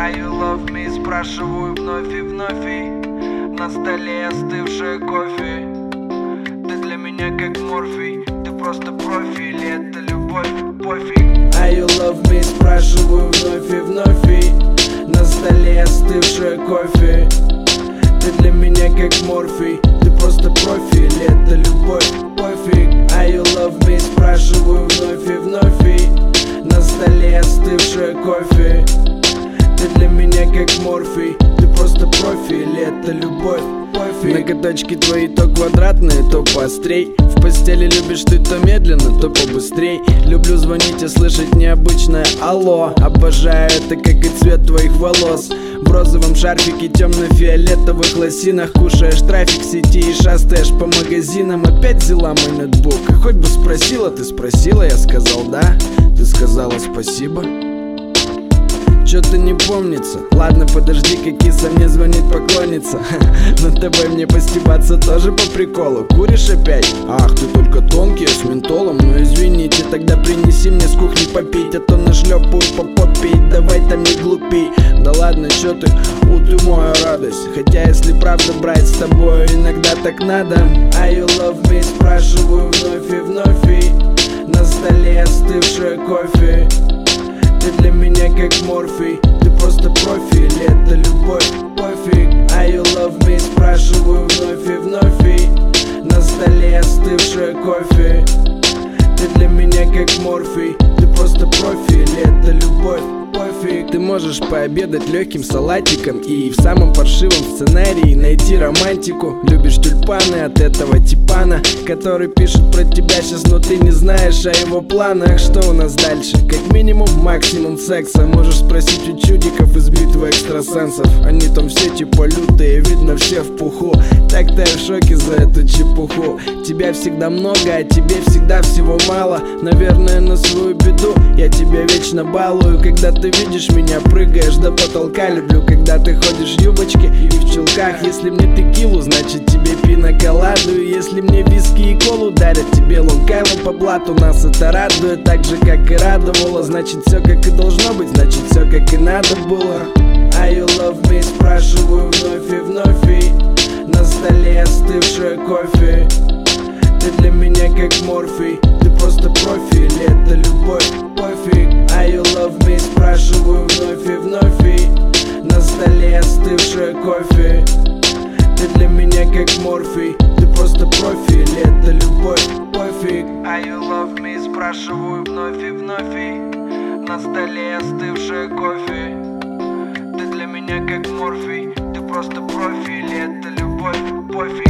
Are you love me? Спрашиваю вновь и вновь, и на столе остывшее кофе. Ты для меня как морфий, ты просто профи, или это любовь, пофиг. Are you love me? Спрашиваю вновь и вновь, и на столе остывшее кофе. Ты для меня как морфий, ты просто профи, или это любовь, пофиг. Are you love me? Спрашиваю вновь и вновь, и на столе остывшее кофе. Ты для меня как морфий, ты просто профи, или это любовь, пофиг. Ноготочки твои то квадратные, то поострей. В постели любишь ты то медленно, то побыстрей. Люблю звонить и слышать необычное алло. Обожаю это, как и цвет твоих волос. В розовом шарфике, темно-фиолетовых лосинах. Кушаешь трафик сети и шастаешь по магазинам. Опять взяла мой ноутбук, и хоть бы спросила, ты спросила, я сказал да. Ты сказала спасибо. Чё-то не помнится. Ладно, подожди-ка, киса, мне звонит поклонница. Над тобой мне постебаться тоже по приколу. Куришь опять? Ах, ты только тонкий, с ментолом. Ну извините, тогда принеси мне с кухни попить, а то нашлепаю по попе. Давай там не глупей. Да ладно, чё ты, ты моя радость. Хотя если правда брать с тобой, иногда так надо. Are you love me? Спрашиваю вновь и вновь, и на столе остывшее кофе. Ты для меня как морфий, ты просто профи, или это любовь, пофиг. Are you love me? Спрашиваю вновь и вновь, и на столе остывшее кофе. Ты для меня как морфий, ты просто профи, или это любовь, пофиг. Ты можешь пообедать легким салатиком и в самом паршивом сценарии найти романтику. Любишь тюльпаны от этого типана, который пишет про тебя сейчас, но ты не знаешь о его планах. Что у нас дальше? Как минимум максимум секса. Можешь спросить у чудиков из битвы экстрасенсов. Они там все типа лютые, видно все в пуху. Так-то я в шоке за эту чепуху. Тебя всегда много, а тебе всегда всего мало. Наверное, на свою беду я тебя вечно балую. Когда ты видишь меня, прыгаешь до потолка. Люблю, когда ты ходишь в юбочке и в чулках. Если мне текилу, значит тебе пиноколаду. И если мне виски и колу дарят, тебе лонг-айленд по блату. Нас это радует, так же как и радовало. Значит все как и должно быть, значит все как и надо было. Are you love me? Спрашиваю вновь и вновь, и на столе остывшее кофе. Ты для меня как морфий, ты просто профи, или это любовь, пофиг. Are you love me? Спрашиваю вновь и вновь, и на столе остывшее кофе. Ты для меня как морфий, ты просто профи, или это любовь, пофиг. Are you love me? Спрашиваю вновь и вновь, и на столе остывшее кофе. Ты для меня как морфий, ты просто профи, или это любовь, пофиг.